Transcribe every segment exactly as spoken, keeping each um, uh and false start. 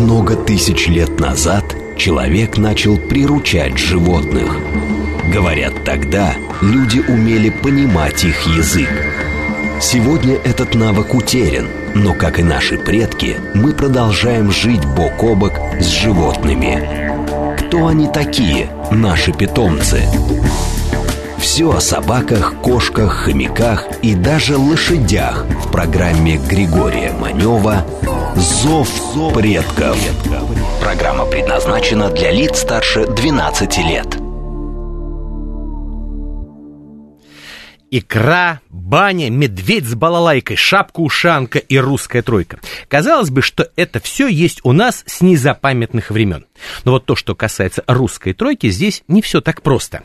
много тысяч лет назад человек начал приручать животных. Говорят, тогда люди умели понимать их язык. Сегодня этот навык утерян, но, как и наши предки, мы продолжаем жить бок о бок с животными. Кто они такие, наши питомцы? Все о собаках, кошках, хомяках и даже лошадях в программе Григория Манева «Зов предков». Программа предназначена для лиц старше двенадцати лет. Икра, баня, медведь с балалайкой, шапка-ушанка и русская тройка. Казалось бы, что это все есть у нас с незапамятных времен. Но вот то, что касается русской тройки, здесь не все так просто.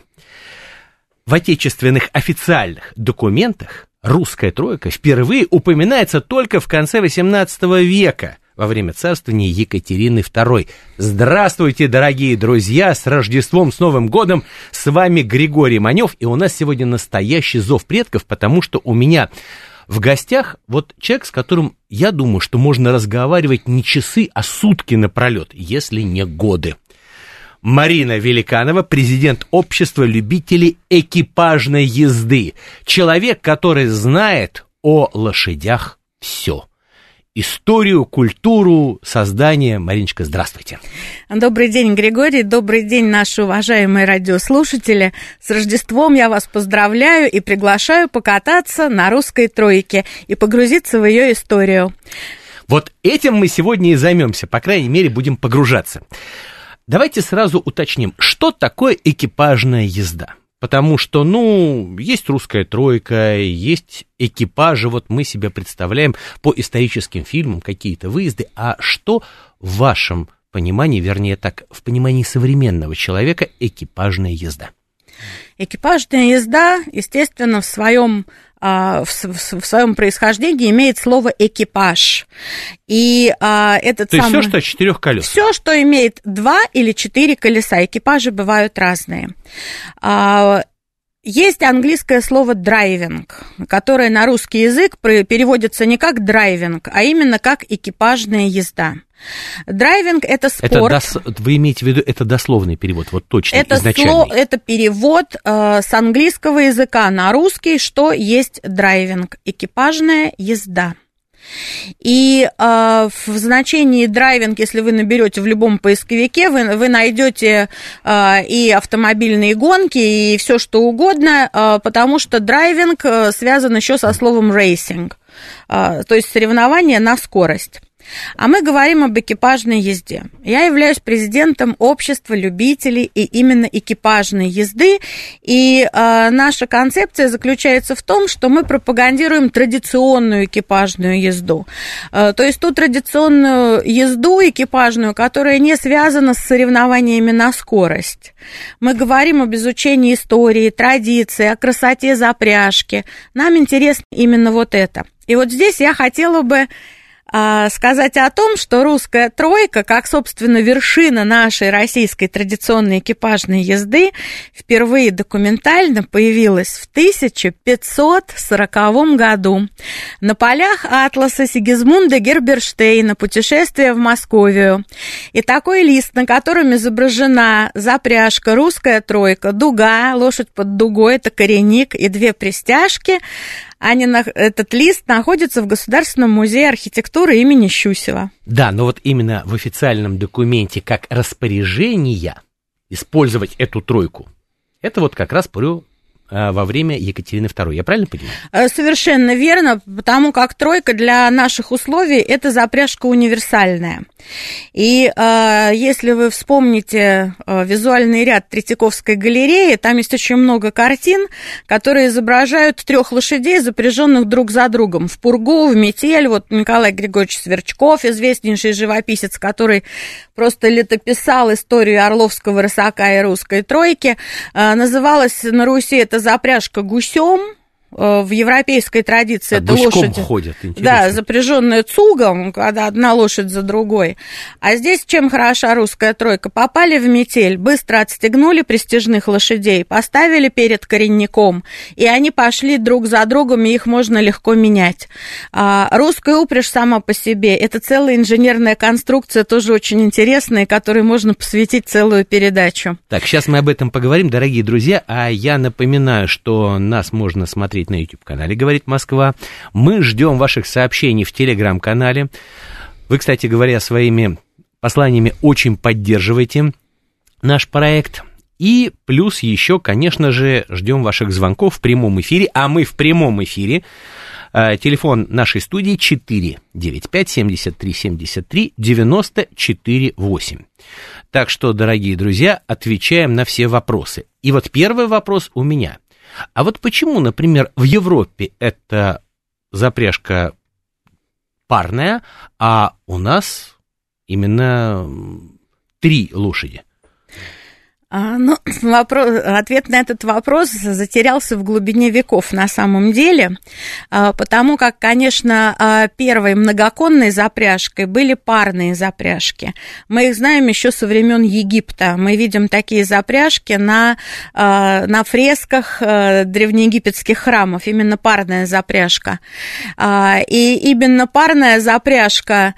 В отечественных официальных документах русская тройка впервые упоминается только в конце восемнадцатого века, во время царствования Екатерины второй. Здравствуйте, дорогие друзья, с Рождеством, с Новым годом! С вами Григорий Манев, и у нас сегодня настоящий зов предков, потому что у меня в гостях вот человек, с которым, я думаю, что можно разговаривать не часы, а сутки напролет, если не годы. Марина Великанова, президент общества любителей экипажной езды. Человек, который знает о лошадях все. Историю, культуру, создание. Мариночка, здравствуйте. Добрый день, Григорий, добрый день, наши уважаемые радиослушатели. С Рождеством я вас поздравляю и приглашаю покататься на русской тройке и погрузиться в ее историю. Вот этим мы сегодня и займемся, по крайней мере, будем погружаться. Давайте сразу уточним, что такое экипажная езда. Потому что, ну, есть русская тройка, есть экипажи, вот мы себе представляем по историческим фильмам какие-то выезды. А что в вашем понимании, вернее так, в понимании современного человека экипажная езда? Экипажная езда, естественно, в своем, в своем происхождении имеет слово экипаж. И а, этот То самый... есть все, что четырех колес? Все, что имеет два или четыре колеса. Экипажи бывают разные. А, есть английское слово драйвинг, которое на русский язык переводится не как драйвинг, а именно как экипажная езда. Драйвинг – это спорт. Это дос... Вы имеете в виду, это дословный перевод, вот точно, это изначальный? Сло... Это перевод э, с английского языка на русский, что есть драйвинг – экипажная езда. И э, в значении драйвинг, если вы наберете в любом поисковике, вы, вы найдете э, и автомобильные гонки, и все что угодно, э, потому что драйвинг э, связан еще со словом рейсинг, э, то есть соревнование на скорость. А мы говорим об экипажной езде. Я являюсь президентом общества любителей и именно экипажной езды, и э, наша концепция заключается в том, что мы пропагандируем традиционную экипажную езду. Э, то есть ту традиционную езду экипажную, которая не связана с соревнованиями на скорость. Мы говорим об изучении истории, традиции, о красоте запряжки. Нам интересно именно вот это. И вот здесь я хотела бы сказать о том, что русская тройка, как, собственно, вершина нашей российской традиционной экипажной езды, впервые документально появилась в тысяча пятьсот сороковом году на полях атласа Сигизмунда Герберштейна «Путешествие в Московию». И такой лист, на котором изображена запряжка, русская тройка, дуга, лошадь под дугой, это коренник и две пристяжки, Они, этот лист находится в Государственном музее архитектуры имени Щусева. Да, но вот именно в официальном документе как распоряжение использовать эту тройку, это вот как раз про во время Екатерины второй. Я правильно понимаю? Совершенно верно, потому как тройка для наших условий – это запряжка универсальная. И э, если вы вспомните э, визуальный ряд Третьяковской галереи, там есть очень много картин, которые изображают трех лошадей, запряженных друг за другом в пургу, в метель. Вот Николай Григорьевич Сверчков, известнейший живописец, который просто летописал историю Орловского рысака и русской тройки. Э, называлась на Руси это запряжка гусем. В европейской традиции а это лошади, ходят, да, запряженные цугом, когда одна лошадь за другой. А здесь чем хороша русская тройка? Попали в метель, быстро отстегнули престижных лошадей, поставили перед коренником, и они пошли друг за другом, и их можно легко менять. А русская упряжь сама по себе – это целая инженерная конструкция, тоже очень интересная, которой можно посвятить целую передачу. Так, сейчас мы об этом поговорим, дорогие друзья, а я напоминаю, что нас можно смотреть на YouTube-канале «Говорит Москва». Мы ждем ваших сообщений в Телеграм-канале. Вы, кстати говоря, своими посланиями очень поддерживаете наш проект. И плюс еще, конечно же, ждем ваших звонков в прямом эфире. А мы в прямом эфире. Телефон нашей студии четыре девять пять семьдесят три семьдесят три девяносто четыре восемь. Так что, дорогие друзья, отвечаем на все вопросы. И вот первый вопрос у меня. А вот почему, например, в Европе эта запряжка парная, а у нас именно три лошади? А, ну, вопрос, ответ на этот вопрос затерялся в глубине веков на самом деле, потому как, конечно, первой многоконной запряжкой были парные запряжки. Мы их знаем еще со времен Египта. Мы видим такие запряжки на, на фресках древнеегипетских храмов, именно парная запряжка. И именно парная запряжка...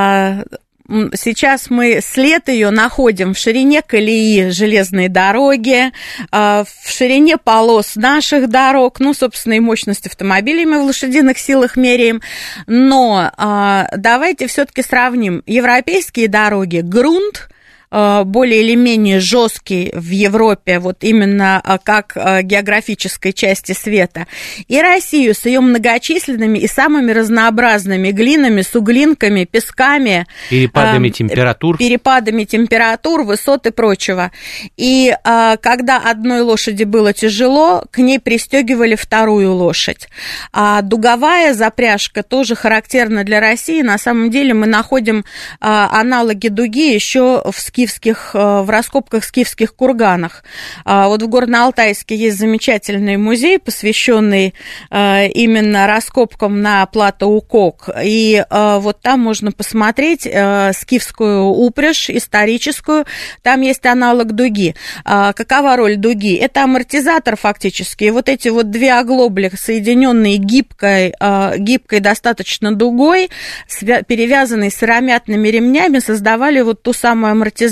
Сейчас мы след ее находим в ширине колеи железной дороги, в ширине полос наших дорог, ну, собственно, и мощность автомобилей мы в лошадиных силах меряем. Но давайте все-таки сравним европейские дороги, грунт, более или менее жесткий в Европе, вот именно как географической части света, и Россию с ее многочисленными и самыми разнообразными глинами, суглинками, песками, перепадами температур, перепадами температур, высот и прочего. И когда одной лошади было тяжело, к ней пристегивали вторую лошадь. А дуговая запряжка тоже характерна для России. На самом деле мы находим аналоги дуги еще в скифских, в раскопках скифских курганах. Вот в Горно-Алтайске есть замечательный музей, посвященный именно раскопкам на плато Укок. И вот там можно посмотреть скифскую упряжь историческую. Там есть аналог дуги. Какова роль дуги? Это амортизатор фактически. И вот эти вот две оглобли, соединенные гибкой, гибкой достаточно дугой, перевязанные сыромятными ремнями, создавали вот ту самую амортизацию.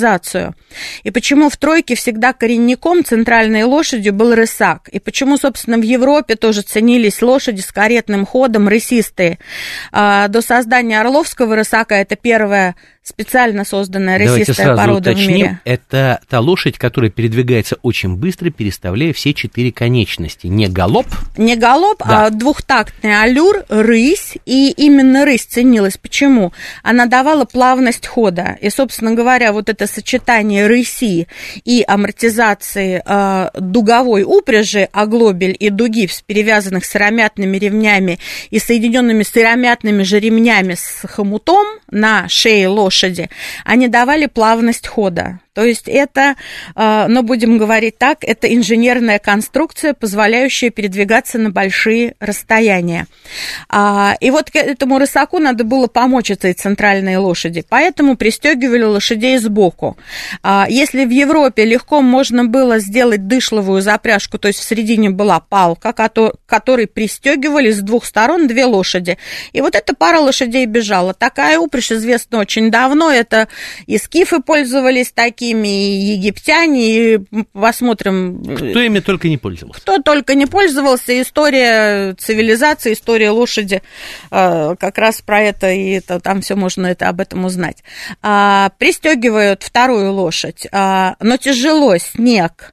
И почему в тройке всегда коренником, центральной лошадью, был рысак? И почему, собственно, в Европе тоже ценились лошади с каретным ходом, рысистые? До создания орловского рысака, это первая специально созданная рысистая порода уточним, в мире. Это та лошадь, которая передвигается очень быстро, переставляя все четыре конечности. Не галоп? Не галоп, да. А двухтактный аллюр, рысь. И именно рысь ценилась. Почему? Она давала плавность хода. И, собственно говоря, вот это сочетание рыси и амортизации э, дуговой упряжи, оглобель и дуги, перевязанных сыромятными ремнями и соединенными сыромятными же ремнями с хомутом на шее лошади, они давали плавность хода. То есть это, ну, будем говорить так, это инженерная конструкция, позволяющая передвигаться на большие расстояния. И вот к этому рысаку надо было помочь этой центральной лошади, поэтому пристегивали лошадей сбоку. Если в Европе легко можно было сделать дышловую запряжку, то есть в середине была палка, которой пристегивали с двух сторон две лошади, и вот эта пара лошадей бежала. Такая упряжь известна очень давно, это и скифы пользовались такими, и египтяне, и посмотрим... Кто ими только не пользовался. Кто только не пользовался. История цивилизации, история лошади, как раз про это, и это, там все можно это, об этом узнать. Пристегивают вторую лошадь, но тяжело, снег,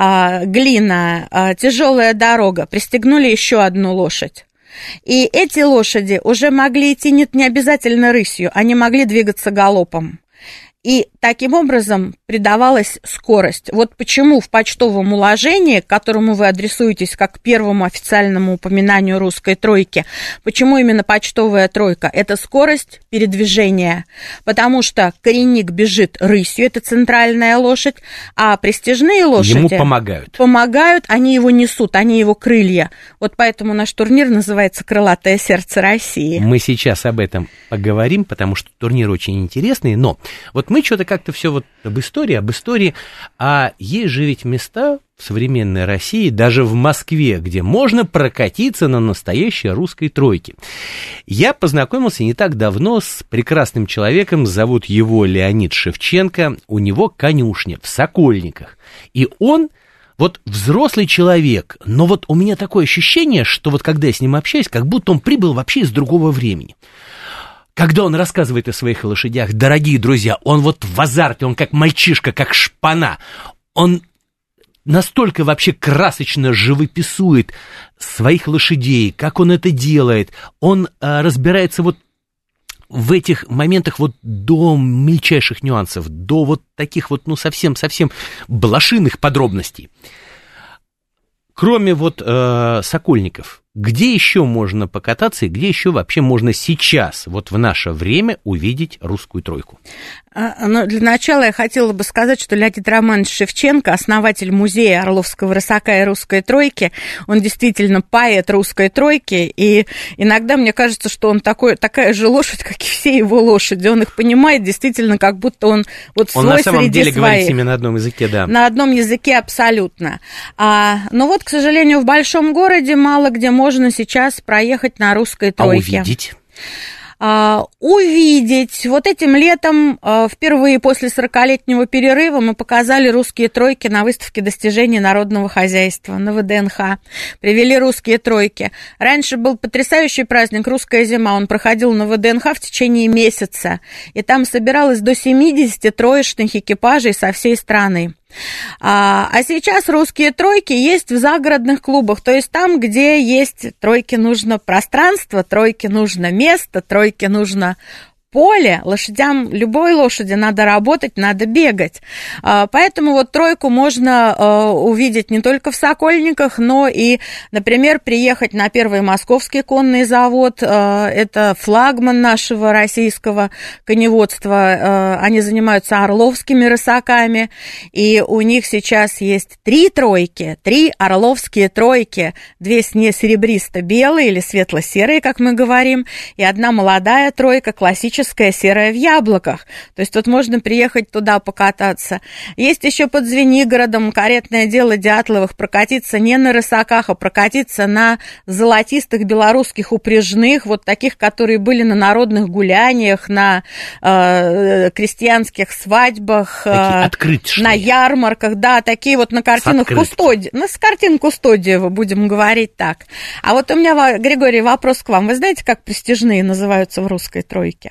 глина, тяжелая дорога, пристегнули еще одну лошадь. И эти лошади уже могли идти не, не обязательно рысью, они могли двигаться галопом. И таким образом придавалась скорость. Вот почему в почтовом уложении, к которому вы адресуетесь как к первому официальному упоминанию русской тройки, почему именно почтовая тройка? Это скорость передвижения, потому что коренник бежит рысью, это центральная лошадь, а престижные лошади ему помогают. Помогают, они его несут, они его крылья. Вот поэтому наш турнир называется «Крылатое сердце России». Мы сейчас об этом поговорим, потому что турнир очень интересный, но вот мы что-то как-то все вот об истории, об истории, а есть же ведь места в современной России, даже в Москве, где можно прокатиться на настоящей русской тройке. Я познакомился не так давно с прекрасным человеком, зовут его Леонид Шевченко, у него конюшня в Сокольниках, и он вот взрослый человек, но вот у меня такое ощущение, что вот когда я с ним общаюсь, как будто он прибыл вообще из другого времени. Когда он рассказывает о своих лошадях, дорогие друзья, он вот в азарте, он как мальчишка, как шпана. Он настолько вообще красочно живописует своих лошадей, как он это делает. Он а, разбирается вот в этих моментах вот до мельчайших нюансов, до вот таких вот, ну, совсем-совсем блошиных подробностей. Кроме вот э, Сокольников, где еще можно покататься и где еще вообще можно сейчас, вот в наше время, увидеть русскую тройку? Но для начала я хотела бы сказать, что Леонид Романович Шевченко, основатель музея Орловского рысака и русской тройки, он действительно поэт русской тройки, и иногда мне кажется, что он такой, такая же лошадь, как и все его лошади, он их понимает действительно, как будто он вот свой среди своих. Он на самом деле говорит именно на одном языке, да. На одном языке абсолютно. А, но вот, к сожалению, в большом городе мало где можно сейчас проехать на русской тройке. А увидеть? Uh, увидеть. Вот этим летом uh, впервые после сорокалетнего перерыва мы показали русские тройки на выставке достижений народного хозяйства на вэ дэ эн ха. Привели русские тройки. Раньше был потрясающий праздник «Русская зима». Он проходил на вэ дэ эн ха в течение месяца. И там собиралось до семьдесят троечных экипажей со всей страны. А, а сейчас русские тройки есть в загородных клубах, то есть там, где есть тройке нужно пространство, тройке нужно место, тройке нужно поле, лошадям, любой лошади надо работать, надо бегать. Поэтому вот тройку можно увидеть не только в Сокольниках, но и, например, приехать на Первый Московский конный завод. Это флагман нашего российского коневодства. Они занимаются орловскими рысаками, и у них сейчас есть три тройки, три орловские тройки, две серебристо-белые или светло-серые, как мы говорим, и одна молодая тройка, классическая, серая в яблоках. То есть тут можно приехать туда покататься. Есть еще под Звенигородом каретное дело Дятловых, прокатиться не на рысаках, а прокатиться на золотистых белорусских упряжных, вот таких, которые были на народных гуляниях, на э, крестьянских свадьбах, э, на ярмарках, да, такие вот на картинах Кустодиева, ну, с картин Кустодиева, будем говорить так. А вот у меня, Григорий, вопрос к вам. Вы знаете, как престижные называются в русской тройке?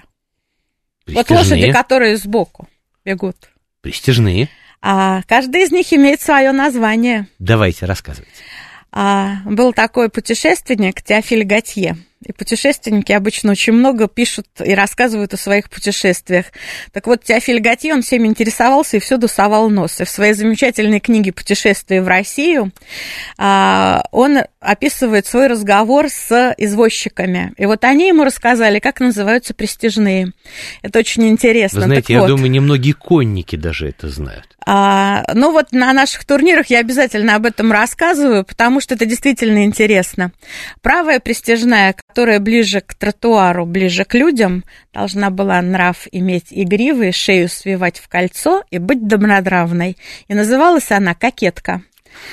Вот лошади, которые сбоку бегут. Престижные. А каждый из них имеет свое название. Давайте, рассказывайте. А, был такой путешественник Теофиль Готье. И путешественники обычно очень много пишут и рассказывают о своих путешествиях. Так вот, Теофиль Готье, он всеми интересовался и всюду совал нос. И в своей замечательной книге «Путешествие в Россию» он описывает свой разговор с извозчиками. И вот они ему рассказали, как называются престижные. Это очень интересно. Вы знаете, так я вот, думаю, немногие конники даже это знают. А, ну вот на наших турнирах я обязательно об этом рассказываю, потому что это действительно интересно. Правая престижная, которая ближе к тротуару, ближе к людям, должна была нрав иметь игривый, шею свивать в кольцо и быть добронравной. И называлась она «Кокетка».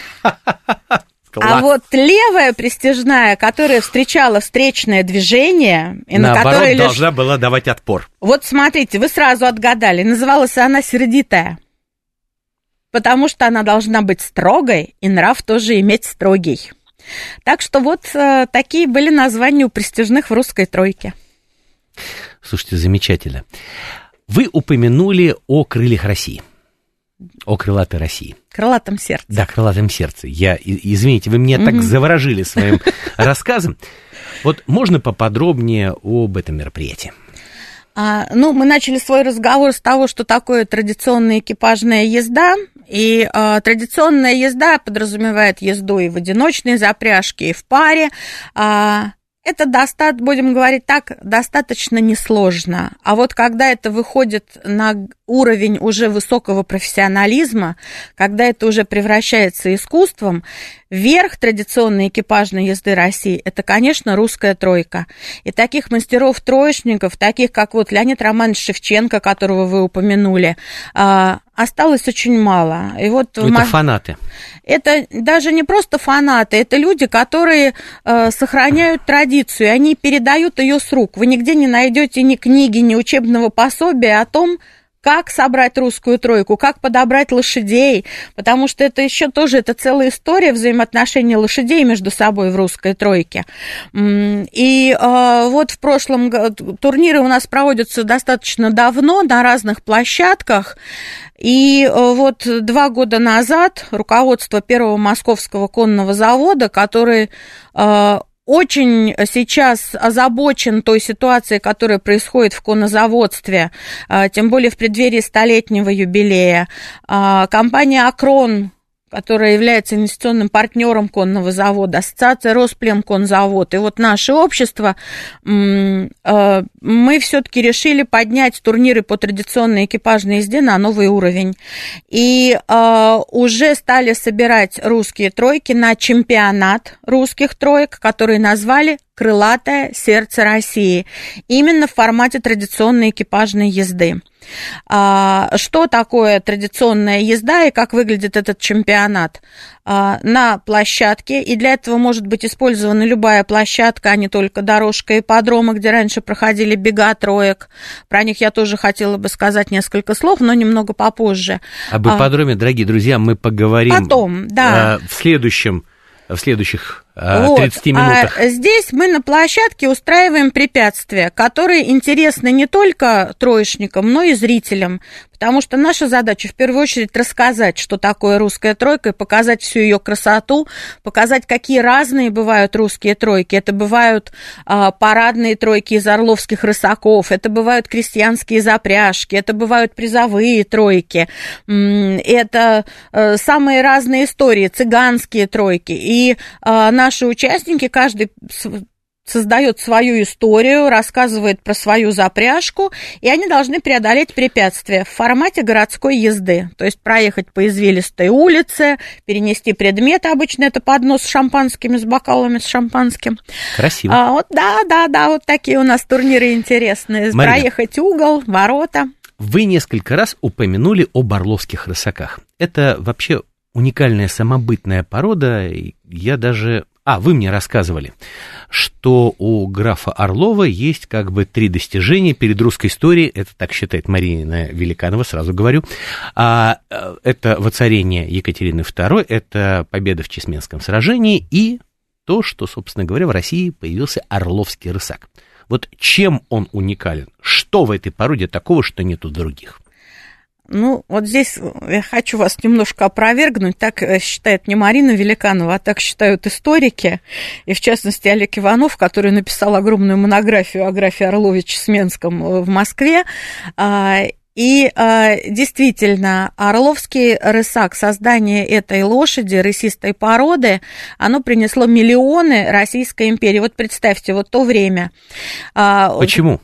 А вот левая престижная, которая встречала встречное движение, и наоборот, на которой должна лишь... была давать отпор. Вот смотрите, вы сразу отгадали. Называлась она «Сердитая». Потому что она должна быть строгой, и нрав тоже иметь строгий. Так что вот э, такие были названия у престижных в русской тройке. Слушайте, замечательно. Вы упомянули о крыльях России, о крылатой России. Крылатом сердце. Да, крылатом сердце. Я, извините, вы меня mm-hmm. так заворожили своим рассказом. Вот можно поподробнее об этом мероприятии? А, ну, мы начали свой разговор с того, что такое традиционная экипажная езда. И а, традиционная езда подразумевает езду и в одиночной запряжке, и в паре. А, это, достат, будем говорить так, достаточно несложно. А вот когда это выходит на уровень уже высокого профессионализма, когда это уже превращается искусством, верх традиционной экипажной езды России – это, конечно, русская тройка. И таких мастеров-троечников, таких как вот Леонид Романович Шевченко, которого вы упомянули, осталось очень мало. И вот это в... фанаты. Это даже не просто фанаты, это люди, которые э, сохраняют традицию, они передают ее с рук. Вы нигде не найдете ни книги, ни учебного пособия о том, как собрать русскую тройку, как подобрать лошадей, потому что это еще тоже, это целая история взаимоотношений лошадей между собой в русской тройке. И э, вот в прошлом году турниры у нас проводятся достаточно давно на разных площадках, и э, вот два года назад руководство Первого Московского конного завода, который э, очень сейчас озабочен той ситуацией, которая происходит в коннозаводстве, тем более в преддверии столетнего юбилея. Компания «Акрон», которая является инвестиционным партнером конного завода, ассоциация «Росплемконзавод». И вот наше общество, мы все-таки решили поднять турниры по традиционной экипажной езде на новый уровень. И уже стали собирать русские тройки на чемпионат русских троек, который назвали «Крылатое сердце России», именно в формате традиционной экипажной езды. Что такое традиционная езда и как выглядит этот чемпионат? На площадке, и для этого может быть использована любая площадка, а не только дорожка ипподрома, где раньше проходили бега троек. Про них я тоже хотела бы сказать несколько слов, но немного попозже. Об ипподроме, дорогие друзья, мы поговорим потом, да. в следующем, в следующих тридцати вот. минутах. А здесь мы на площадке устраиваем препятствия, которые интересны не только троечникам, но и зрителям, потому что наша задача в первую очередь рассказать, что такое русская тройка, и показать всю ее красоту, показать, какие разные бывают русские тройки. Это бывают а, парадные тройки из орловских рысаков, это бывают крестьянские запряжки, это бывают призовые тройки, это а, самые разные истории, цыганские тройки. И а, наши участники, каждый создает свою историю, рассказывает про свою запряжку, и они должны преодолеть препятствия в формате городской езды, то есть проехать по извилистой улице, перенести предметы, обычно это поднос с шампанскими, с бокалами с шампанским. Красиво. А, вот, да, да, да, вот такие у нас турниры интересные. Марина, проехать угол, ворота. Вы несколько раз упомянули об орловских рысаках. Это вообще уникальная самобытная порода, я даже... А, вы мне рассказывали, что у графа Орлова есть как бы три достижения перед русской историей, это так считает Марина Великанова, сразу говорю, а, это воцарение Екатерины второй, это победа в Чесменском сражении и то, что, собственно говоря, в России появился орловский рысак. Вот чем он уникален? Что в этой породе такого, что нет у других? Ну, вот здесь я хочу вас немножко опровергнуть. Так считает не Марина Великанова, а так считают историки. И, в частности, Олег Иванов, который написал огромную монографию о графе Орлове Чесменском в Москве. И действительно, орловский рысак, создание этой лошади, рысистой породы, оно принесло миллионы Российской империи. Вот представьте, вот то время. Почему?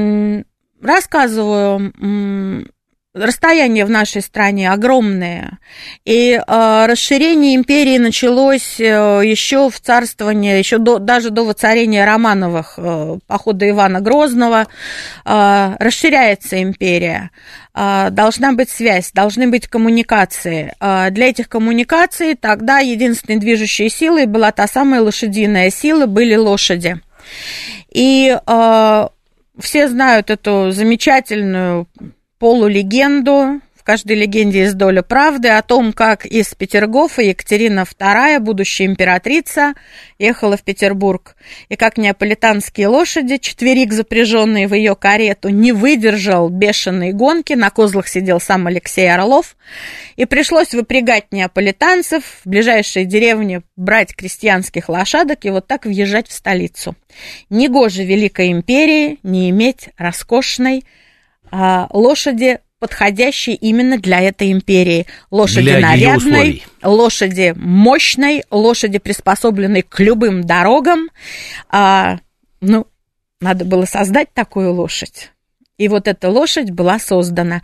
Рассказываю... Расстояние в нашей стране огромное, и э, расширение империи началось э, еще в царствовании, еще до, даже до воцарения Романовых, э, похода Ивана Грозного, э, расширяется империя, э, должна быть связь, должны быть коммуникации. Э, для этих коммуникаций тогда единственной движущей силой была та самая лошадиная сила, были лошади. И э, все знают эту замечательную полулегенду, в каждой легенде есть доля правды о том, как из Петергофа Екатерина вторая, будущая императрица, ехала в Петербург, и как неаполитанские лошади, четверик, запряженный в ее карету, не выдержал бешеной гонки, на козлах сидел сам Алексей Орлов, и пришлось выпрягать неаполитанцев, в ближайшие деревни брать крестьянских лошадок и вот так въезжать в столицу. Негоже Великой империи не иметь роскошной а, лошади, подходящей именно для этой империи. Лошади для нарядной, лошади мощной, лошади, приспособленной к любым дорогам. А, ну, надо было создать такую лошадь. И вот эта лошадь была создана.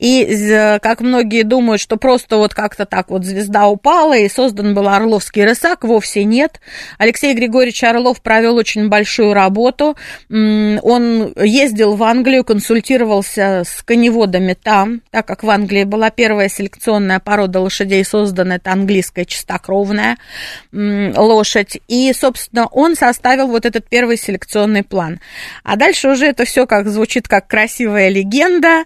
И как многие думают, что просто вот как-то так вот звезда упала, и создан был Орловский рысак, вовсе нет. Алексей Григорьевич Орлов провел очень большую работу. Он ездил в Англию, консультировался с коневодами там, так как в Англии была первая селекционная порода лошадей создана, это английская чистокровная лошадь. И, собственно, он составил вот этот первый селекционный план. А дальше уже это все как звучит как красиво. Красивая легенда,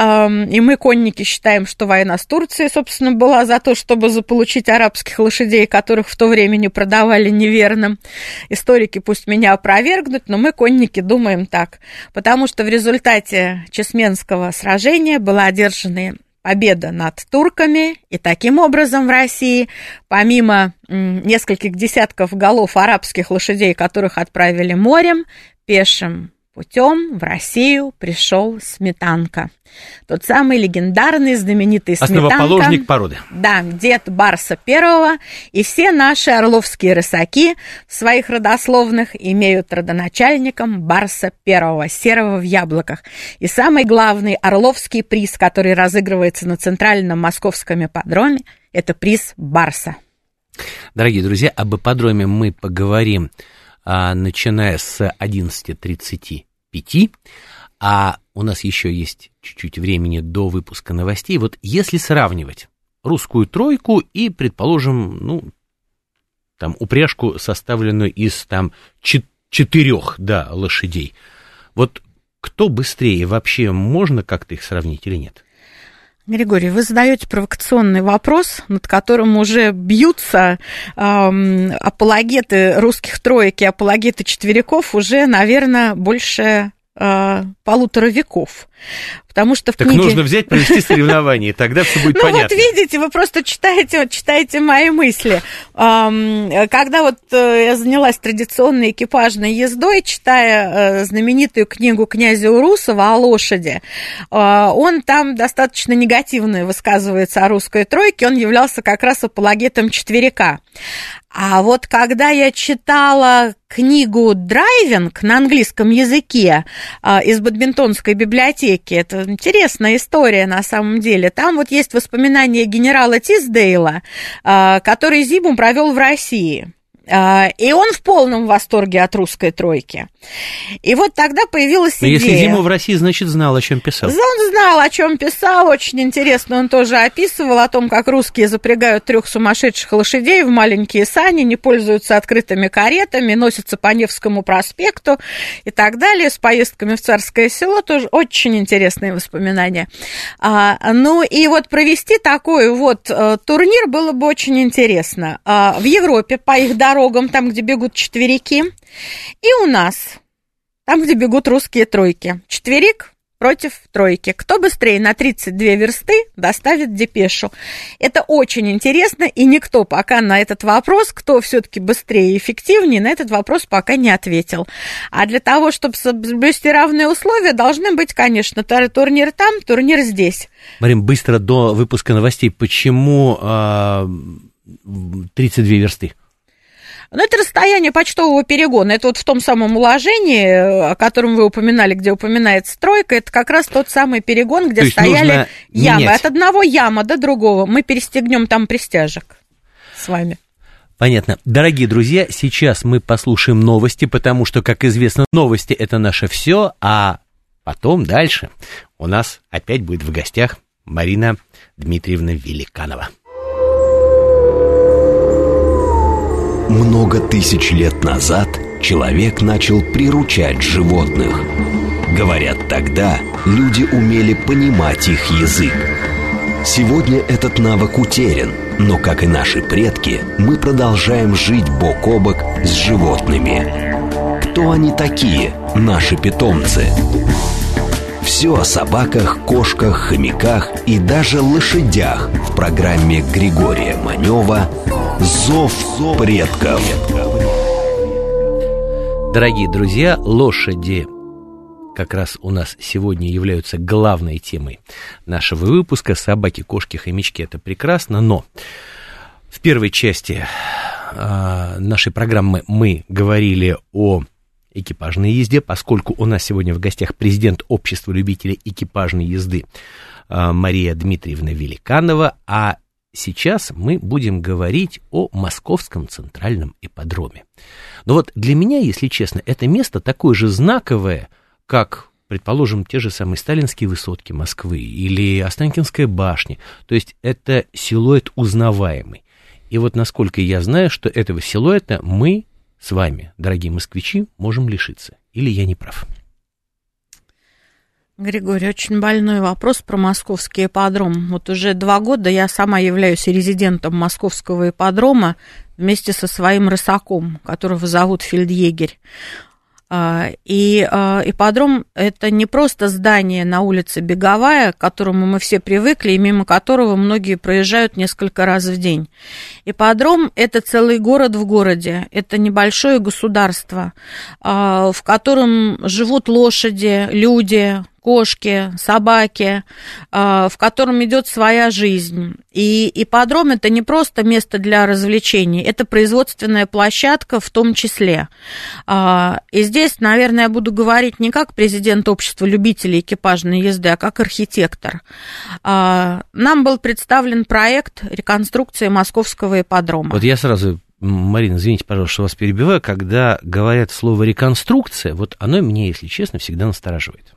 и мы, конники, считаем, что война с Турцией, собственно, была за то, чтобы заполучить арабских лошадей, которых в то время не продавали неверно. Историки пусть меня опровергнут, но мы, конники, думаем так, потому что в результате Чесменского сражения была одержана победа над турками, и таким образом в России, помимо нескольких десятков голов арабских лошадей, которых отправили морем, пешим путем в Россию пришел Сметанка. Тот самый легендарный, знаменитый Сметанка. Основоположник породы. Да, дед Барса Первого. И все наши орловские рысаки в своих родословных имеют родоначальником Барса Первого, серого в яблоках. И самый главный орловский приз, который разыгрывается на центральном московском ипподроме, это приз Барса. Дорогие друзья, об ипподроме мы поговорим, а, начиная с одиннадцати тридцати пяти, а у нас еще есть чуть-чуть времени до выпуска новостей. Вот если сравнивать русскую тройку и, предположим, ну, там, упряжку, составленную из там четырех, да, лошадей, вот кто быстрее, вообще можно как-то их сравнить или нет? Григорий, вы задаете провокационный вопрос, над которым уже бьются эм, апологеты русских троек и апологеты четвериков уже, наверное, больше э, полутора веков. Потому что в так книге... нужно взять, провести соревнования, и тогда все будет ну, понятно. Ну вот видите, вы просто читаете, вот, читаете мои мысли. Когда вот я занялась традиционной экипажной ездой, читая знаменитую книгу князя Урусова о лошади, он там достаточно негативно высказывается о русской тройке, он являлся как раз апологетом четверика. А вот когда я читала книгу «Драйвинг» на английском языке из Бадминтонской библиотеки, это интересная история на самом деле, там вот есть воспоминания генерала Тисдейла, который зиму провел в России. И он в полном восторге от русской тройки. И вот тогда появилась идея. Но если зиму в России, значит, знал, о чем писал. Он знал, о чем писал, очень интересно. Он тоже описывал о том, как русские запрягают трех сумасшедших лошадей в маленькие сани, не пользуются открытыми каретами, носятся по Невскому проспекту и так далее, с поездками в Царское Село. Тоже очень интересные воспоминания. А, ну и вот провести такой вот а, турнир было бы очень интересно. А, в Европе по их дорогам, там, где бегут четверики, и у нас, там, где бегут русские тройки. Четверик против тройки. Кто быстрее на тридцать две версты доставит депешу. Это очень интересно, и никто пока на этот вопрос, кто все-таки быстрее и эффективнее, на этот вопрос пока не ответил. А для того, чтобы соблюсти равные условия, должны быть, конечно, турнир там, турнир здесь. Марин, быстро до выпуска новостей. Почему э, тридцать две версты? Ну, это расстояние почтового перегона. Это вот в том самом уложении, о котором вы упоминали, где упоминается тройка, это как раз тот самый перегон, где стояли ямы. Менять. От одного яма до другого. Мы перестегнем там пристяжек с вами. Понятно. Дорогие друзья, сейчас мы послушаем новости, потому что, как известно, новости – это наше все, а потом дальше у нас опять будет в гостях Марина Дмитриевна Великанова. Много тысяч лет назад человек начал приручать животных. Говорят, тогда люди умели понимать их язык. Сегодня этот навык утерян, но, как и наши предки, мы продолжаем жить бок о бок с животными. Кто они такие, наши питомцы? Все о собаках, кошках, хомяках и даже лошадях в программе Григория Манева «Зов предков». Дорогие друзья, лошади как раз у нас сегодня являются главной темой нашего выпуска. Собаки, кошки, хомячки — это прекрасно, но в первой части э, нашей программы мы говорили о экипажной езде, поскольку у нас сегодня в гостях президент Общества любителей экипажной езды э, Мария Дмитриевна Великанова, а сейчас мы будем говорить о Московском центральном ипподроме. Но вот для меня, если честно, это место такое же знаковое, как, предположим, те же самые сталинские высотки Москвы или Останкинская башня. То есть это силуэт узнаваемый. И вот насколько я знаю, что этого силуэта мы с вами, дорогие москвичи, можем лишиться. Или я не прав? Григорий, очень больной вопрос про московский ипподром. Вот уже два года я сама являюсь резидентом московского ипподрома вместе со своим рысаком, которого зовут фельдъегерь. И ипподром – это не просто здание на улице Беговая, к которому мы все привыкли и мимо которого многие проезжают несколько раз в день. Ипподром – это целый город в городе, это небольшое государство, в котором живут лошади, люди, кошки, собаки, в котором идет своя жизнь. И ипподром – это не просто место для развлечений, это производственная площадка в том числе. И здесь, наверное, я буду говорить не как президент Общества любителей экипажной езды, а как архитектор. Нам был представлен проект реконструкции московского ипподрома. Вот я сразу... Марина, извините, пожалуйста, что вас перебиваю. Когда говорят слово «реконструкция», вот оно меня, если честно, всегда настораживает.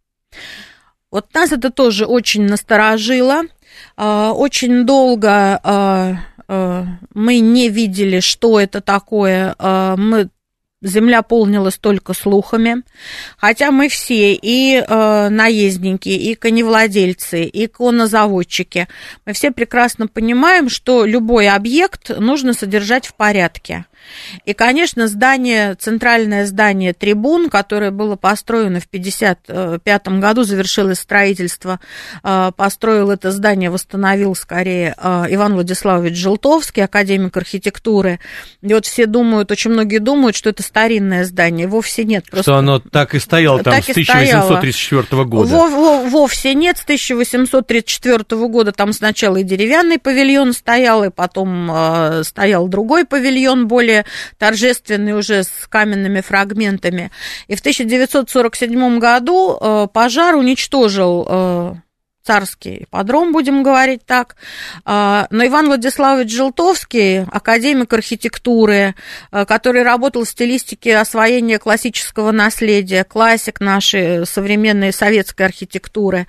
Вот нас это тоже очень насторожило. Очень долго мы не видели, что это такое. Мы... Земля полнилась только слухами, хотя мы все, и э, наездники, и коневладельцы, и коннозаводчики, мы все прекрасно понимаем, что любой объект нужно содержать в порядке. И, конечно, здание, центральное здание трибун, которое было построено в пятьдесят пятом году, завершилось строительство, построил это здание, восстановил скорее Иван Владиславович Желтовский, академик архитектуры. И вот все думают, очень многие думают, что это старинное здание. Вовсе нет. Просто... Что оно так и стояло там так с тысяча восемьсот тридцать четвёртого года. Вов, вов, вовсе нет. С тысяча восемьсот тридцать четвёртого года там сначала и деревянный павильон стоял, и потом э, стоял другой павильон, более торжественный, уже с каменными фрагментами. И в тысяча девятьсот сорок седьмом году э, пожар уничтожил э, царский ипподром, будем говорить так. Но Иван Владиславович Желтовский, академик архитектуры, который работал в стилистике освоения классического наследия, классик нашей современной советской архитектуры,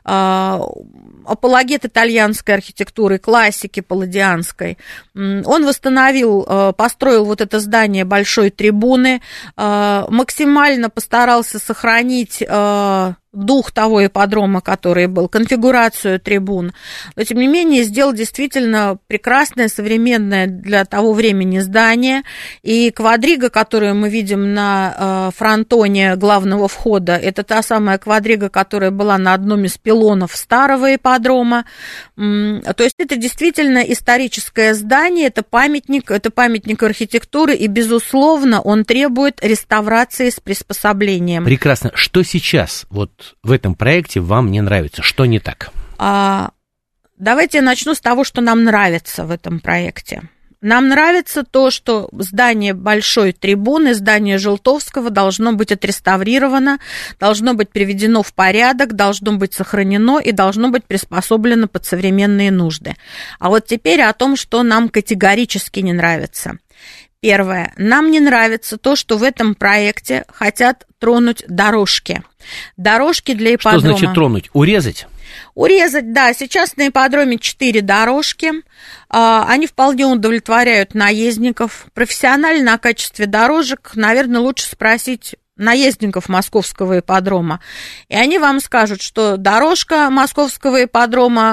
апологет итальянской архитектуры, классики палладианской. Он восстановил, построил вот это здание большой трибуны, максимально постарался сохранить дух того ипподрома, который был, конфигурацию трибун. Но, тем не менее, сделал действительно прекрасное, современное для того времени здание. И квадрига, которую мы видим на фронтоне главного входа, это та самая квадрига, которая была на одном из пилонов старого ипподрома. То есть это действительно историческое здание, это памятник, это памятник архитектуры, и, безусловно, он требует реставрации с приспособлением. Прекрасно. Что сейчас вот в этом проекте вам не нравится? Что не так? А, давайте я начну с того, что нам нравится в этом проекте. Нам нравится то, что здание большой трибуны, здание Желтовского должно быть отреставрировано, должно быть приведено в порядок, должно быть сохранено и должно быть приспособлено под современные нужды. А вот теперь о том, что нам категорически не нравится. Первое. Нам не нравится то, что в этом проекте хотят тронуть дорожки. Дорожки для ипподрома. Что значит тронуть? Урезать? Урезать, да. Сейчас на ипподроме четыре дорожки. Они вполне удовлетворяют наездников. Профессионально о качестве дорожек, наверное, лучше спросить наездников московского ипподрома. И они вам скажут, что дорожка московского ипподрома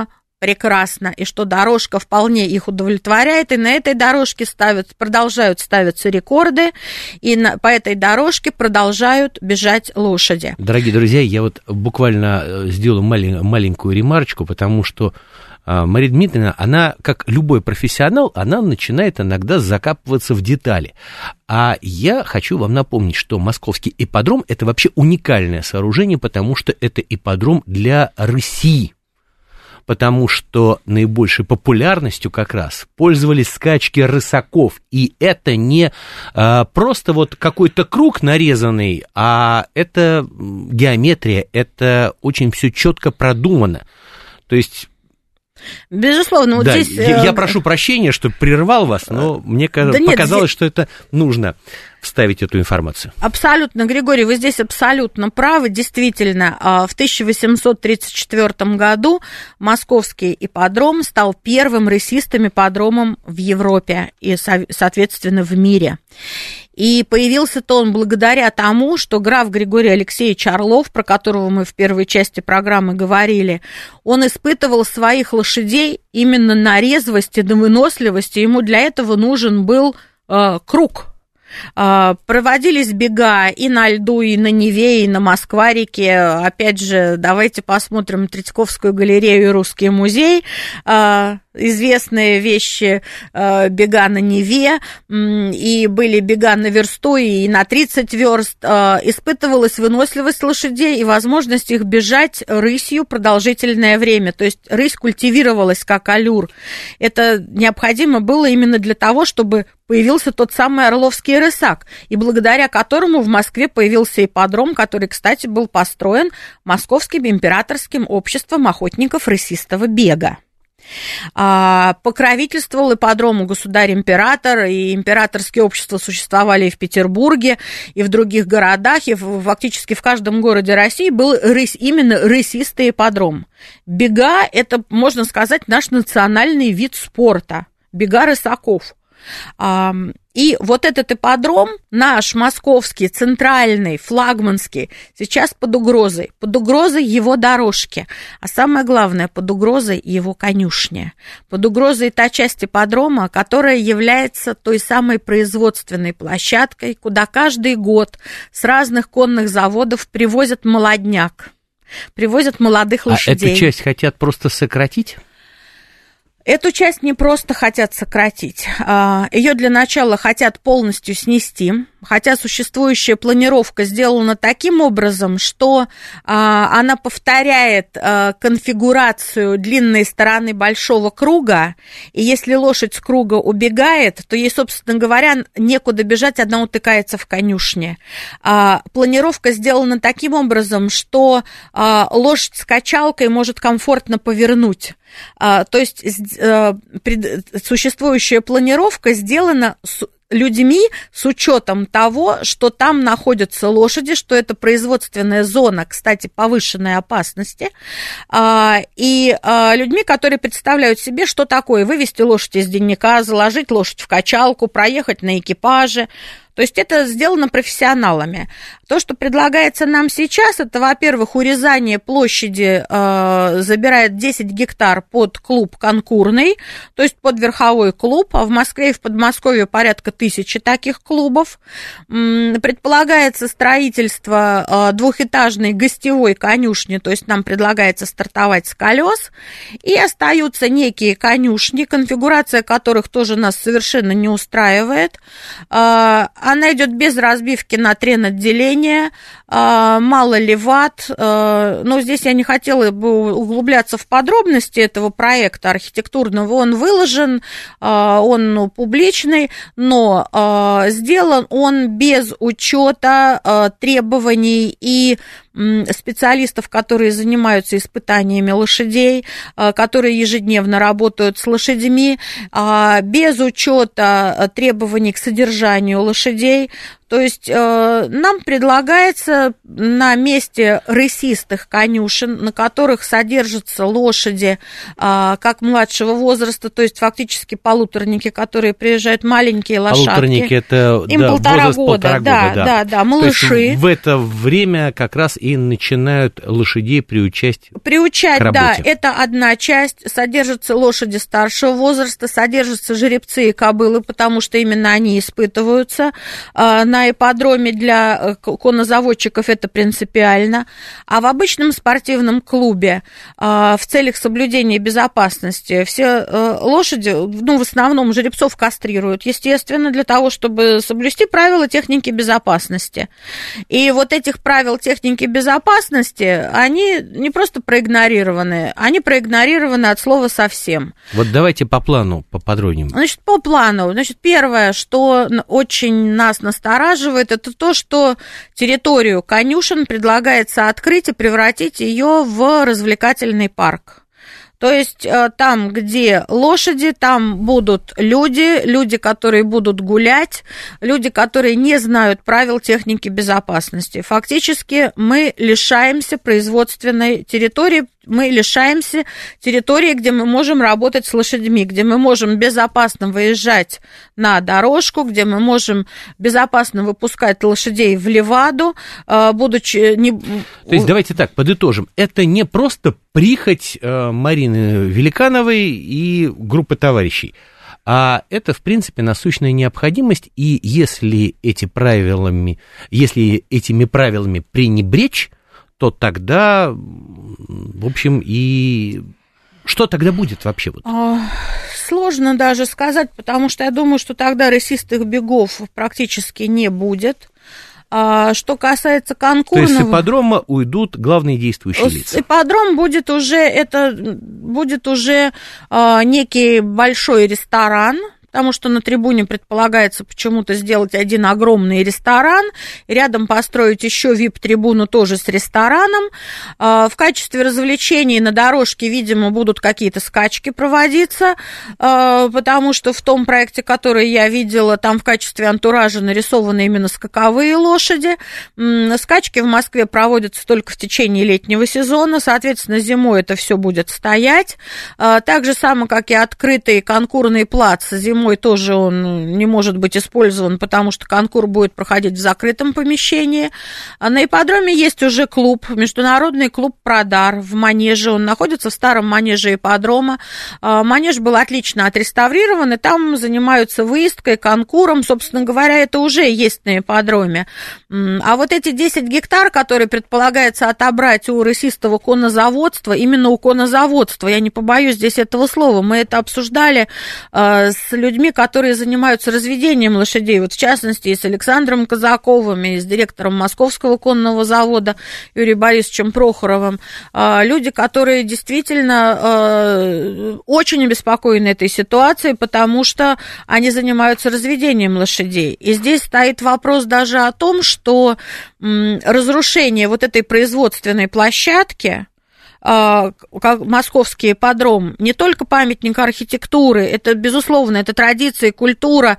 прекрасно, и что дорожка вполне их удовлетворяет, и на этой дорожке ставят, продолжают ставиться рекорды, и на, по этой дорожке продолжают бежать лошади. Дорогие друзья, я вот буквально сделаю малень, маленькую ремарочку, потому что Мария Дмитриевна, она, как любой профессионал, она начинает иногда закапываться в детали. А я хочу вам напомнить, что московский ипподром – это вообще уникальное сооружение, потому что это ипподром для рыси. Потому что наибольшей популярностью как раз пользовались скачки рысаков. И это не а, просто вот какой-то круг нарезанный, а это геометрия, это очень все четко продумано. То есть... Безусловно, вот да, здесь... Я, я прошу прощения, что прервал вас, но мне да показалось, нет, что это нужно вставить эту информацию. Абсолютно, Григорий, вы здесь абсолютно правы. Действительно, в тысяча восемьсот тридцать четвёртом году московский ипподром стал первым рысистым ипподромом в Европе и, соответственно, в мире. И появился-то он благодаря тому, что граф Григорий Алексеевич Орлов, про которого мы в первой части программы говорили, он испытывал своих лошадей именно на резвость и на выносливость, и ему для этого нужен был э, круг. Э, проводились бега и на льду, и на Неве, и на Москва-реке. Опять же, давайте посмотрим Третьяковскую галерею и Русский музей. Э, известные вещи, э, бега на Неве, э, и были бега на версту, и на тридцать верст, э, испытывалась выносливость лошадей и возможность их бежать рысью продолжительное время, то есть рысь культивировалась как аллюр. Это необходимо было именно для того, чтобы появился тот самый Орловский рысак, и благодаря которому в Москве появился ипподром, который, кстати, был построен Московским императорским обществом охотников рысистого бега. Покровительствовал ипподрому государь-император, и императорские общества существовали и в Петербурге, и в других городах, и фактически в каждом городе России был рысь, именно рысистый ипподром. Бега – это, можно сказать, наш национальный вид спорта, бега рысаков. И вот этот ипподром, наш московский, центральный, флагманский, сейчас под угрозой. Под угрозой его дорожки, а самое главное, под угрозой его конюшни. Под угрозой та часть ипподрома, которая является той самой производственной площадкой, куда каждый год с разных конных заводов привозят молодняк, привозят молодых лошадей. А эту часть хотят просто сократить? Эту часть не просто хотят сократить, ее для начала хотят полностью снести, хотя существующая планировка сделана таким образом, что она повторяет конфигурацию длинной стороны большого круга, и если лошадь с круга убегает, то ей, собственно говоря, некуда бежать, она утыкается в конюшне. Планировка сделана таким образом, что лошадь с качалкой может комфортно повернуть. То есть существующая планировка сделана с людьми с учетом того, что там находятся лошади, что это производственная зона, кстати, повышенной опасности, и людьми, которые представляют себе, что такое вывести лошадь из денника, заложить лошадь в качалку, проехать на экипаже. То есть это сделано профессионалами. То, что предлагается нам сейчас, это, во-первых, урезание площади э, забирает десять гектар под клуб конкурный, то есть под верховой клуб, а в Москве и в Подмосковье порядка тысячи таких клубов. М-м, предполагается строительство э, двухэтажной гостевой конюшни, то есть нам предлагается стартовать с колес, и остаются некие конюшни, конфигурация которых тоже нас совершенно не устраивает. Э, Она идет без разбивки на трен-отделения, мало ли ватт, но здесь я не хотела бы углубляться в подробности этого проекта архитектурного, он выложен, он публичный, но сделан он без учета требований и специалистов, которые занимаются испытаниями лошадей, которые ежедневно работают с лошадьми, без учета требований к содержанию лошадей. То есть э, нам предлагается на месте рысистых конюшен, на которых содержатся лошади э, как младшего возраста, то есть фактически полуторники, которые приезжают, маленькие лошадки. Полуторники – это им да, полтора возраст года, полтора да, года, да, да, да, малыши. То есть в это время как раз и начинают лошадей приучать Приучать, к работе. да, это одна часть. Содержатся лошади старшего возраста, содержатся жеребцы и кобылы, потому что именно они испытываются. На ипподроме для коннозаводчиков это принципиально. А в обычном спортивном клубе в целях соблюдения безопасности все лошади, ну, в основном жеребцов кастрируют, естественно, для того, чтобы соблюсти правила техники безопасности. И вот этих правил техники безопасности, они не просто проигнорированы, они проигнорированы от слова совсем. Вот давайте по плану поподробнее. Значит, по плану. Значит, первое, что очень нас настораживает, это то, что территорию конюшен предлагается открыть и превратить ее в развлекательный парк. То есть там, где лошади, там будут люди, люди, которые будут гулять, люди, которые не знают правил техники безопасности. Фактически мы лишаемся производственной территории, мы лишаемся территории, где мы можем работать с лошадьми, где мы можем безопасно выезжать на дорожку, где мы можем безопасно выпускать лошадей в леваду, будучи... Не... То есть давайте так, подытожим. Это не просто прихоть Марины Великановой и группы товарищей, а это, в принципе, насущная необходимость, и если эти правилами, если этими правилами пренебречь, то тогда, в общем, и что тогда будет вообще? Вот? Сложно даже сказать, потому что я думаю, что тогда рысистых бегов практически не будет. Что касается конкурного... То есть с ипподрома уйдут главные действующие лица? Ипподром будет уже, это будет уже некий большой ресторан, потому что на трибуне предполагается почему-то сделать один огромный ресторан, рядом построить еще ви ай пи-трибуну тоже с рестораном. В качестве развлечений на дорожке, видимо, будут какие-то скачки проводиться, потому что в том проекте, который я видела, там в качестве антуража нарисованы именно скаковые лошади. Скачки в Москве проводятся только в течение летнего сезона, соответственно, зимой это все будет стоять. Так же самое, как и открытый конкурный плац, зимой тоже он не может быть использован, потому что конкур будет проходить в закрытом помещении. На ипподроме есть уже клуб, международный клуб «Продар» в манеже. Он находится в старом манеже ипподрома. Манеж был отлично отреставрирован, и там занимаются выездкой, конкуром. Собственно говоря, это уже есть на ипподроме. А вот эти десять гектар, которые предполагается отобрать у рысистого коннозаводства, именно у коннозаводства, я не побоюсь здесь этого слова, мы это обсуждали с людьми, которые занимаются разведением лошадей, вот в частности и с Александром Казаковым, и с директором Московского конного завода Юрием Борисовичем Прохоровым, люди, которые действительно очень обеспокоены этой ситуацией, потому что они занимаются разведением лошадей. И здесь стоит вопрос даже о том, что разрушение вот этой производственной площадки, как московский ипподром, не только памятник архитектуры, это, безусловно, это традиция, культура,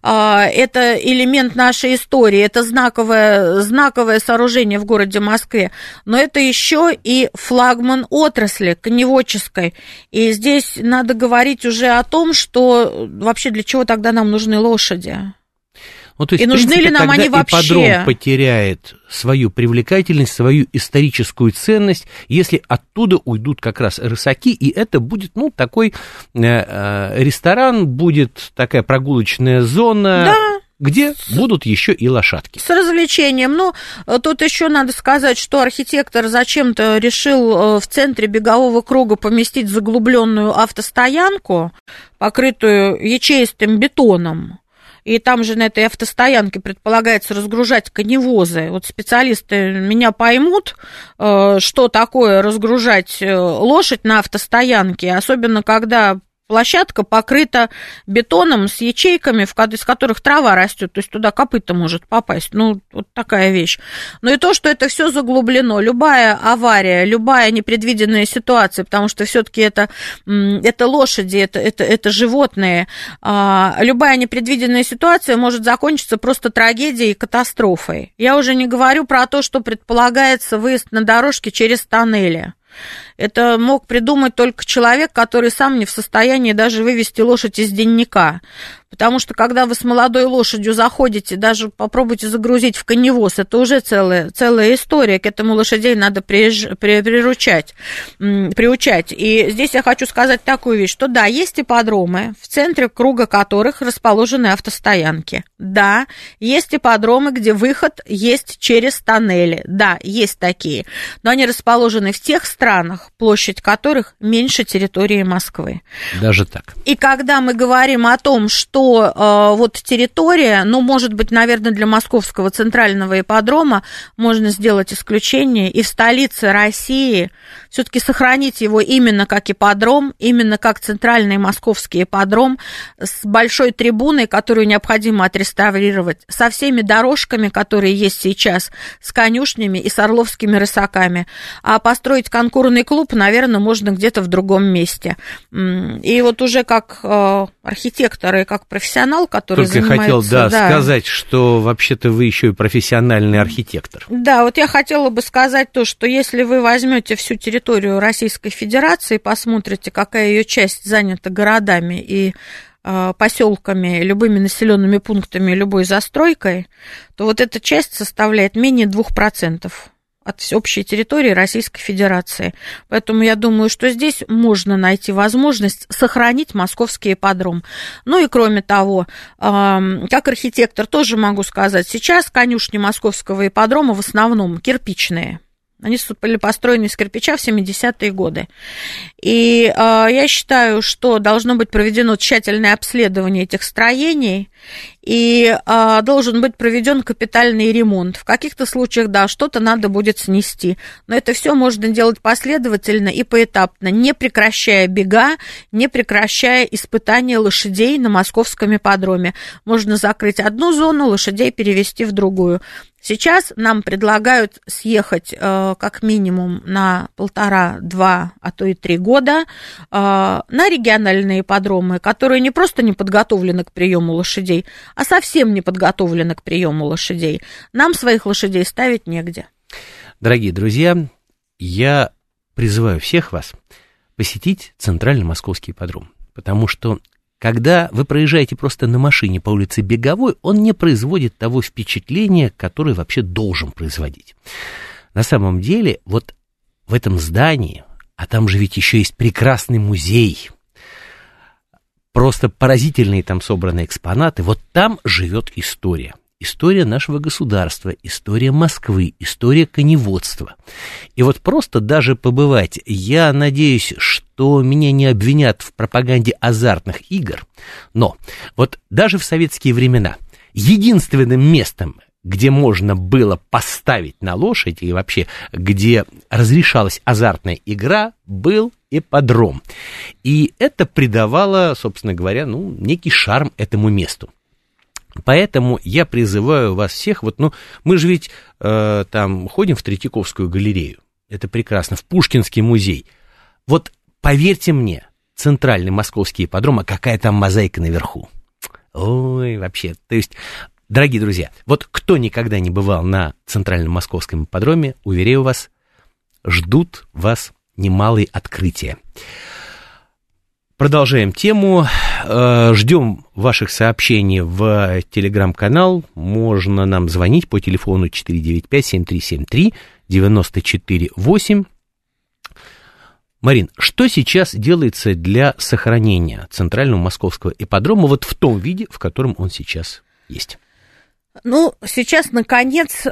это элемент нашей истории, это знаковое, знаковое сооружение в городе Москве, но это еще и флагман отрасли коневодческой. И здесь надо говорить уже о том, что вообще для чего тогда нам нужны лошади. Ну, то есть, и нужны принципе, ли нам они вообще? Ипподром потеряет свою привлекательность, свою историческую ценность, если оттуда уйдут как раз рысаки, и это будет, ну, такой э, э, ресторан, будет такая прогулочная зона, да. где будут еще и лошадки. С развлечением. Ну, тут еще надо сказать, что архитектор зачем-то решил в центре бегового круга поместить заглубленную автостоянку, покрытую ячеистым бетоном. И там же на этой автостоянке предполагается разгружать коневозы. Вот специалисты меня поймут, что такое разгружать лошадь на автостоянке, особенно когда площадка покрыта бетоном с ячейками, из которых трава растет, то есть туда копыта может попасть. Ну, вот такая вещь. Ну и то, что это все заглублено, любая авария, любая непредвиденная ситуация, потому что все-таки это, это лошади, это, это, это животные, любая непредвиденная ситуация может закончиться просто трагедией и катастрофой. Я уже не говорю про то, что предполагается выезд на дорожке через тоннели. Это мог придумать только человек, который сам не в состоянии даже вывести лошадь из денника. потому что когда вы с молодой лошадью заходите, даже попробуйте загрузить в коневоз, это уже целая, целая история, к этому лошадей надо приезж... при... приручать, приучать. И здесь я хочу сказать такую вещь, что да, есть ипподромы, в центре круга которых расположены автостоянки. Да, есть ипподромы, где выход есть через тоннели. Да, есть такие. Но они расположены в тех странах, площадь которых меньше территории Москвы. Даже так. И когда мы говорим о том, что э, вот территория, ну, может быть, наверное, для московского центрального ипподрома можно сделать исключение, и в столице России все-таки сохранить его именно как ипподром, именно как центральный московский ипподром, с большой трибуной, которую необходимо отреставрировать, со всеми дорожками, которые есть сейчас, с конюшнями и с орловскими рысаками. А построить конкурный клуб, наверное, можно где-то в другом месте. И вот уже как э, архитектор и как профессионал, который Только занимается... хотел, да, да, сказать, что вообще-то вы еще и профессиональный архитектор. Да, вот я хотела бы сказать то, что если вы возьмете всю территорию Российской Федерации, посмотрите, какая ее часть занята городами и э, поселками, любыми населенными пунктами, любой застройкой, то вот эта часть составляет менее двух процентов от общей территории Российской Федерации. Поэтому я думаю, что здесь можно найти возможность сохранить московский ипподром. Ну и кроме того, как архитектор тоже могу сказать, сейчас конюшни московского ипподрома в основном кирпичные. Они были построены из кирпича в семидесятые годы. И э, я считаю, что должно быть проведено тщательное обследование этих строений, и э, должен быть проведен капитальный ремонт. В каких-то случаях, да, что-то надо будет снести, но это все можно делать последовательно и поэтапно, не прекращая бега, не прекращая испытания лошадей на московском ипподроме. Можно закрыть одну зону, лошадей перевести в другую. Сейчас нам предлагают съехать э, как минимум на полтора-два, а то и три года э, на региональные ипподромы, которые не просто не подготовлены к приему лошадей, а совсем не подготовлены к приему лошадей. Нам своих лошадей ставить негде. Дорогие друзья, я призываю всех вас посетить Центральный московский ипподром, потому что когда вы проезжаете просто на машине по улице Беговой, он не производит того впечатления, которое вообще должен производить. На самом деле, вот в этом здании, а там же ведь еще есть прекрасный музей, просто поразительные там собраны экспонаты, вот там живет история. История нашего государства, история Москвы, история коневодства. И вот просто даже побывать, я надеюсь, что меня не обвинят в пропаганде азартных игр, но вот даже в советские времена единственным местом, где можно было поставить на лошадь и вообще где разрешалась азартная игра, был ипподром. И это придавало, собственно говоря, ну, некий шарм этому месту. Поэтому я призываю вас всех, вот, ну, мы же ведь э, там ходим в Третьяковскую галерею, это прекрасно, в Пушкинский музей. Вот поверьте мне, Центральный московский ипподром, а какая там мозаика наверху. Ой, вообще, то есть, дорогие друзья, вот кто никогда не бывал на Центральном московском ипподроме, уверяю вас, ждут вас немалые открытия. Продолжаем тему. Ждем ваших сообщений в телеграм-канал. Можно нам звонить по телефону четыре девять пять семь три семь три девять четыре восемь. Марин, что сейчас делается для сохранения Центрального московского ипподрома вот в том виде, в котором он сейчас есть? Ну, сейчас, наконец,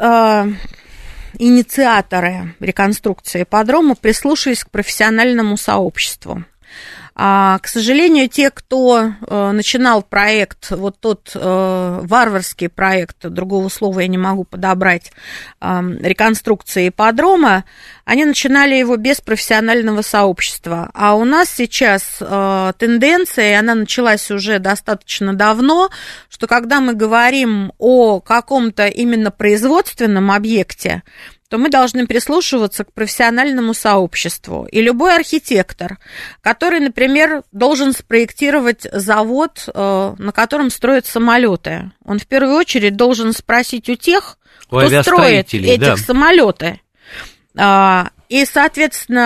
инициаторы реконструкции ипподрома прислушались к профессиональному сообществу. А, к сожалению, те, кто э, начинал проект, вот тот э, варварский проект, другого слова я не могу подобрать, э, реконструкции ипподрома, они начинали его без профессионального сообщества. А у нас сейчас э, тенденция, и она началась уже достаточно давно, что когда мы говорим о каком-то именно производственном объекте, то мы должны прислушиваться к профессиональному сообществу. И любой архитектор, который, например, должен спроектировать завод, на котором строят самолеты, он в первую очередь должен спросить у тех, кто строит эти да. самолеты. И, соответственно,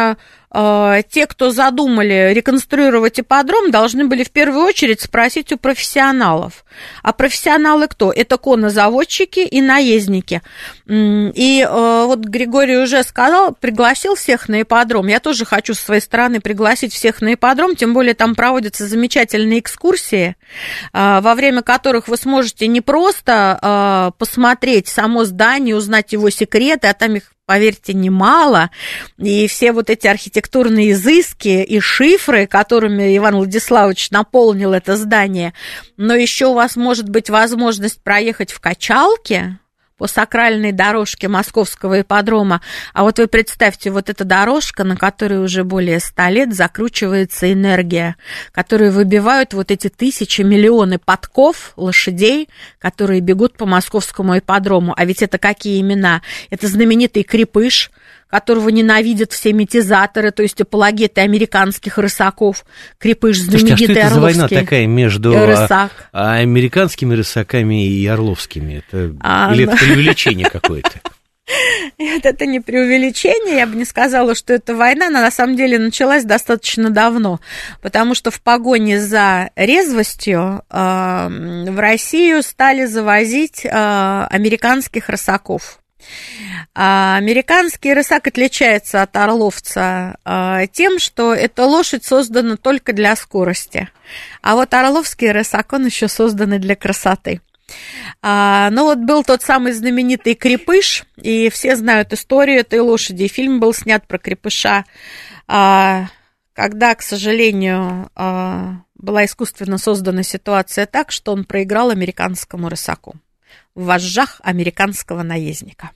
те, кто задумали реконструировать ипподром, должны были в первую очередь спросить у профессионалов. А профессионалы кто? Это коннозаводчики и наездники. И вот Григорий уже сказал, пригласил всех на ипподром. Я тоже хочу со своей стороны пригласить всех на ипподром, тем более там проводятся замечательные экскурсии, во время которых вы сможете не просто посмотреть само здание, узнать его секреты, а там их, поверьте, немало, и все вот эти архитектурные изыски и шифры, которыми Иван Владиславович наполнил это здание, но еще у вас может быть возможность проехать в качалке по сакральной дорожке московского ипподрома, а вот вы представьте, вот эта дорожка, на которой уже более ста лет закручивается энергия, которые выбивают вот эти тысячи, миллионы подков лошадей, которые бегут по московскому ипподрому. А ведь это какие имена? Это знаменитый Крепыш, которого ненавидят все метизаторы, то есть апологеты американских рысаков. Крепыш, знаменитый Слушайте, а что это орловский за война такая между рысак. а, американскими рысаками и орловскими? Это, а, или ну... это преувеличение какое-то? Нет, это не преувеличение, я бы не сказала, что это война, она на самом деле началась достаточно давно, потому что в погоне за резвостью э, в Россию стали завозить э, американских рысаков. А американский рысак отличается от орловца а, тем, что эта лошадь создана только для скорости, а вот орловский рысак, он еще создан и для красоты. А, ну вот был тот самый знаменитый Крепыш, и все знают историю этой лошади, фильм был снят про Крепыша, а, когда, к сожалению, а, была искусственно создана ситуация так, что он проиграл американскому рысаку в вожжах американского наездника.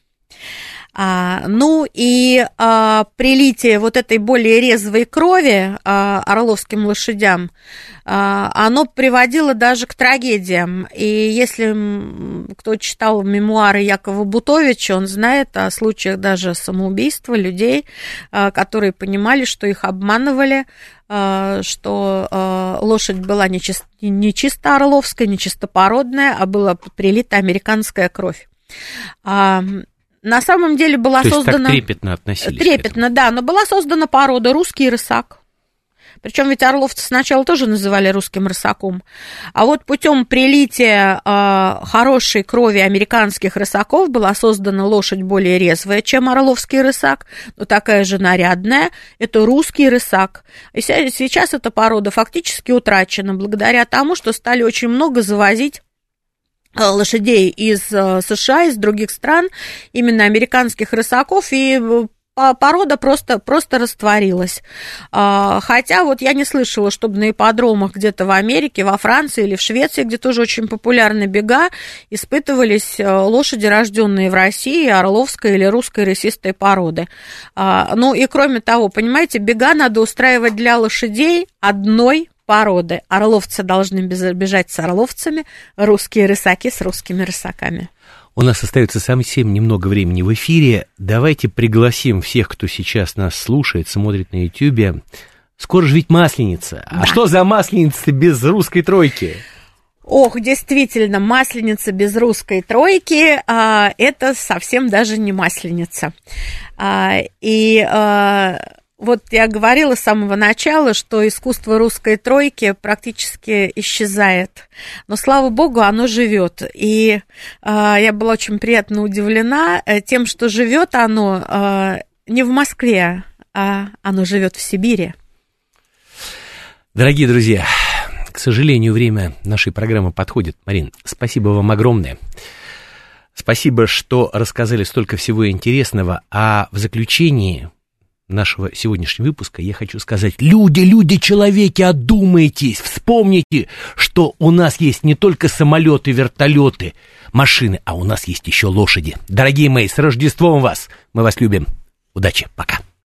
А, ну и а, прилитие вот этой более резвой крови а, орловским лошадям, а, оно приводило даже к трагедиям. И если кто читал мемуары Якова Бутовича, он знает о случаях даже самоубийства людей, а, которые понимали, что их обманывали, а, что а, лошадь была не чисто, не чисто орловская, не чистопородная, а была прилита американская кровь. А, На самом деле была То есть создана... так трепетно относились Трепетно, да, но была создана порода русский рысак. Причем ведь орловцы сначала тоже называли русским рысаком. А вот путем прилития э, хорошей крови американских рысаков была создана лошадь более резвая, чем орловский рысак, но такая же нарядная. Это русский рысак. И сейчас эта порода фактически утрачена благодаря тому, что стали очень много завозить лошадей из США, из других стран, именно американских рысаков, и порода просто, просто растворилась. Хотя вот я не слышала, чтобы на ипподромах где-то в Америке, во Франции или в Швеции, где тоже очень популярны бега, испытывались лошади, рожденные в России, орловской или русской рысистой породы. Ну и кроме того, понимаете, бега надо устраивать для лошадей одной породы. Орловцы должны бежать с орловцами, русские рысаки с русскими рысаками. У нас остается совсем немного времени в эфире. Давайте пригласим всех, кто сейчас нас слушает, смотрит на Ютьюбе. Скоро же ведь Масленица. Да. А что за Масленица без русской тройки? Ох, действительно, Масленица без русской тройки а, это совсем даже не Масленица. А, и... А, Вот я говорила с самого начала, что искусство русской тройки практически исчезает. Но, слава богу, оно живет. И э, я была очень приятно удивлена тем, что живет оно э, не в Москве, а оно живет в Сибири. Дорогие друзья, к сожалению, время нашей программы подходит. Марин, спасибо вам огромное. Спасибо, что рассказали столько всего интересного. А в заключении нашего сегодняшнего выпуска я хочу сказать: люди, люди, человеки, одумайтесь, вспомните, что у нас есть не только самолеты, вертолеты, машины, а у нас есть еще лошади. Дорогие мои, с Рождеством вас! Мы вас любим. Удачи, пока.